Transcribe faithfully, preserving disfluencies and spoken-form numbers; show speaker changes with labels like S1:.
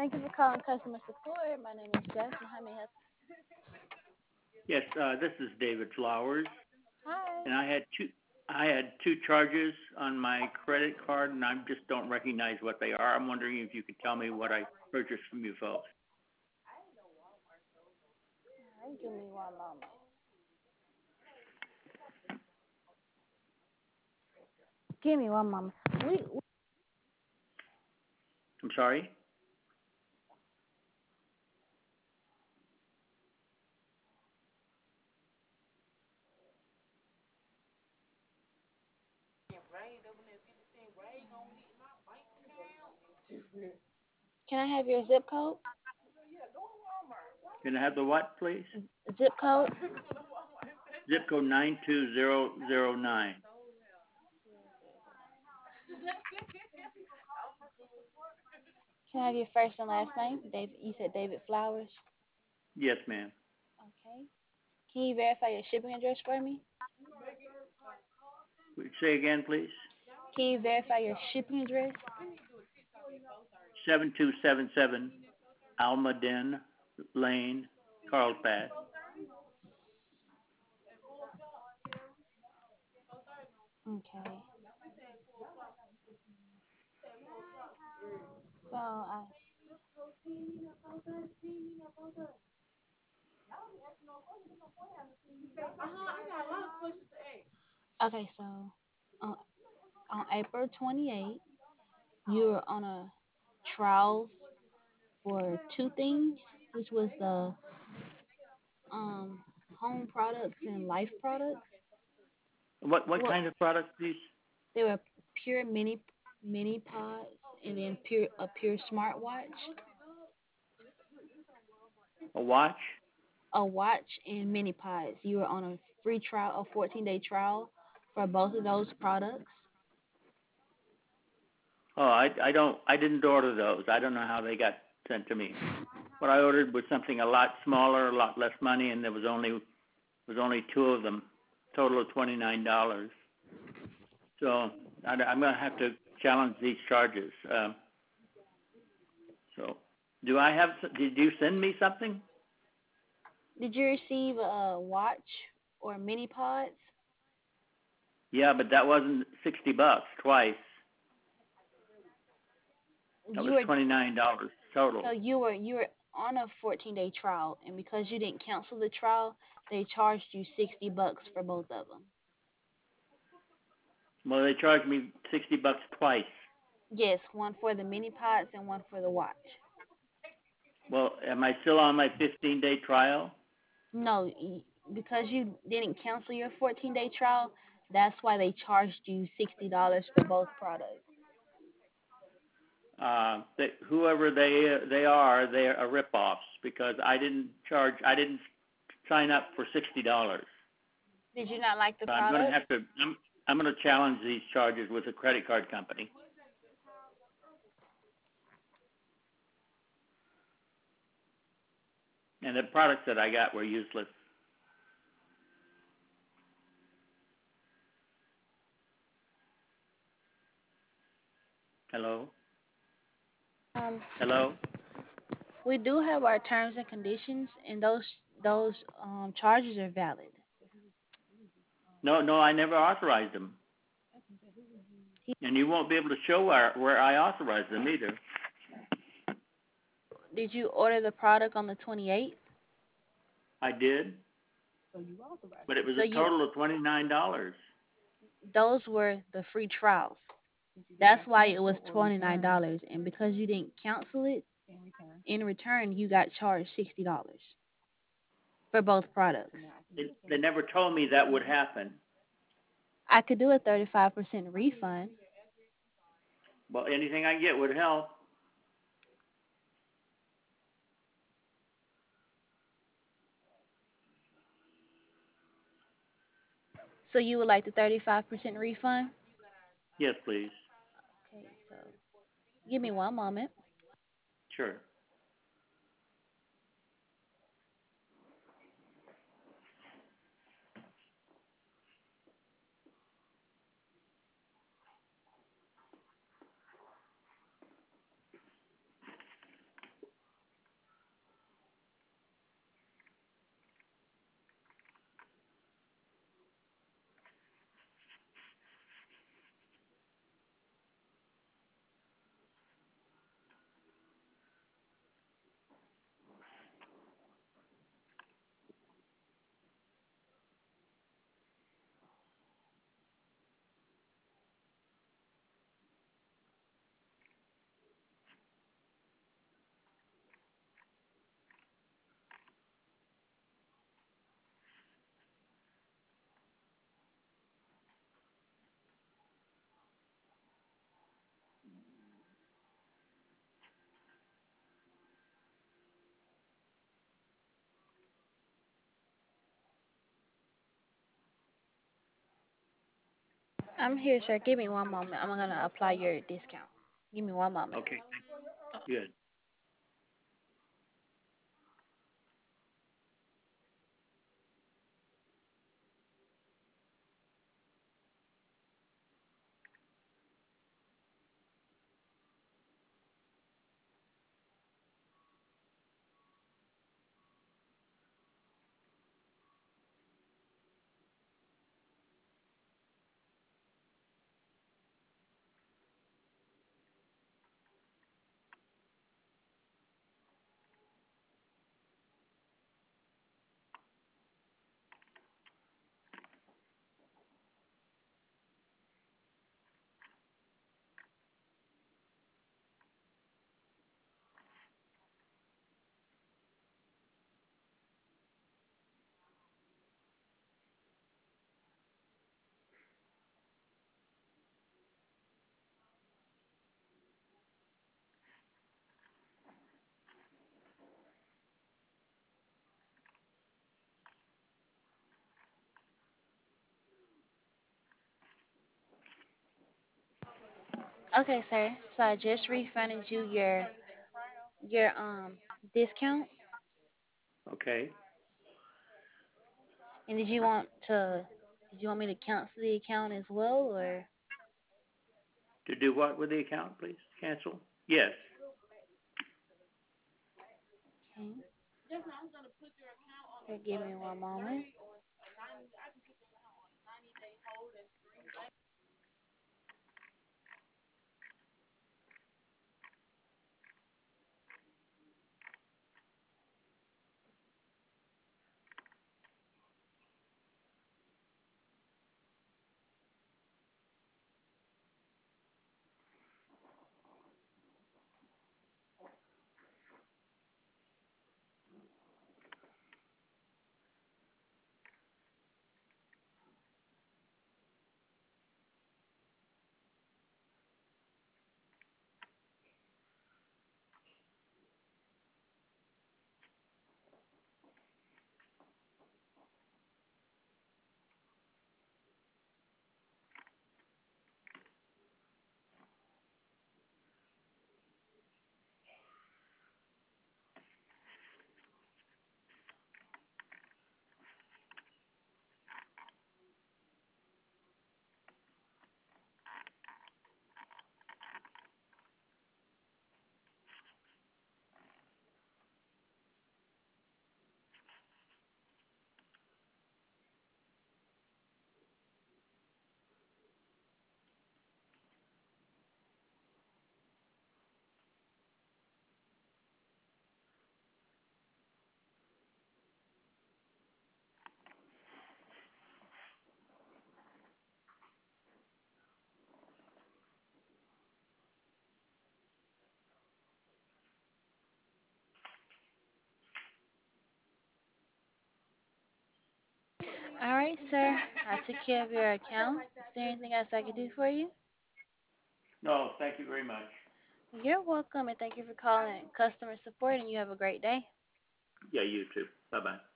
S1: Thank you for calling customer support. My name is Jasmine. How may I help
S2: Yes, uh, this is David Flowers,
S1: you? Hi.
S2: and I had two, I had two charges on my credit card, and I just don't recognize what they are. I'm wondering if you could tell me what I purchased from you folks.
S1: All right, give me one moment. Give me one moment. We, we
S2: I'm sorry?
S1: can I have your zip code?
S2: Can I have the what, please?
S1: Zip code.
S2: Zip code nine two zero zero nine.
S1: Can I have your first and last name? David. You said David Flowers.
S2: Yes, ma'am.
S1: Okay. Can you verify your shipping address for me?
S2: Would you say again, please?
S1: Can you verify your shipping address?
S2: seven two seven seven Almaden Lane, Carlsbad.
S1: Okay. So I. Okay. So on, on April twenty-eighth, you were on a trial for two things, which was the um home products and life products.
S2: What what
S1: Well,
S2: kind of product, please?
S1: they were pure mini mini pods and then pure a pure smartwatch,
S2: A watch?
S1: a watch and mini pods. You were on a free trial, a fourteen day trial for both of those products.
S2: Oh, I I don't I didn't order those. I don't know how they got sent to me. What I ordered was something a lot smaller, a lot less money, and there was only was only two of them, total of twenty nine dollars. So I, I'm going to have to challenge these charges. Um, so, do I have? Did you send me something?
S1: Did you receive a watch or mini pods?
S2: Yeah, but that wasn't sixty bucks twice. That
S1: You
S2: was
S1: were
S2: twenty nine dollars total.
S1: so you were you were on a fourteen day trial, and because you didn't cancel the trial, they charged you sixty bucks for both of them.
S2: Well, they charged me sixty bucks twice.
S1: Yes, one for the mini pods and one for the watch.
S2: Well, am I still on my fifteen day trial?
S1: No, y- because you didn't cancel your fourteen day trial, that's why they charged you sixty dollars for both products.
S2: Uh, they, whoever they they are, they are ripoffs because I didn't charge. I didn't sign up for sixty dollars.
S1: Did you not like the
S2: So I'm going to
S1: product?
S2: have to. I'm, I'm going to challenge these charges with a credit card company. And the products that I got were useless. Hello?
S1: Um,
S2: Hello?
S1: we do have our terms and conditions, and those those um charges are valid.
S2: No, no, I never authorized them. And you won't be able to show where, where I authorized them either.
S1: Did you order the product on the twenty-eighth?
S2: I did, but it was
S1: So
S2: a
S1: you
S2: total of twenty-nine dollars.
S1: those were the free trials. That's why it was twenty-nine dollars, and because you didn't cancel it, in return you got charged sixty dollars for both products.
S2: They, they never told me that would happen.
S1: I could do a thirty-five percent refund.
S2: Well, anything I get would help.
S1: So you would like the thirty-five percent refund?
S2: Yes, please.
S1: Okay, so give me one moment.
S2: Sure.
S1: I'm here, sir. Give me one moment. I'm gonna apply your discount. Give me one moment.
S2: Okay, good.
S1: Okay, sir. So I just refunded you your your um discount.
S2: Okay.
S1: And did you want to did you want me to cancel the account as well or
S2: To do what with the account, please? Cancel? Yes.
S1: okay. Here, give me one moment. All right, sir. I took care of your account. Is there anything else I can do for you?
S2: No, thank you very much.
S1: You're welcome and thank you for calling customer support and you have a great day.
S2: Yeah, you too. Bye-bye.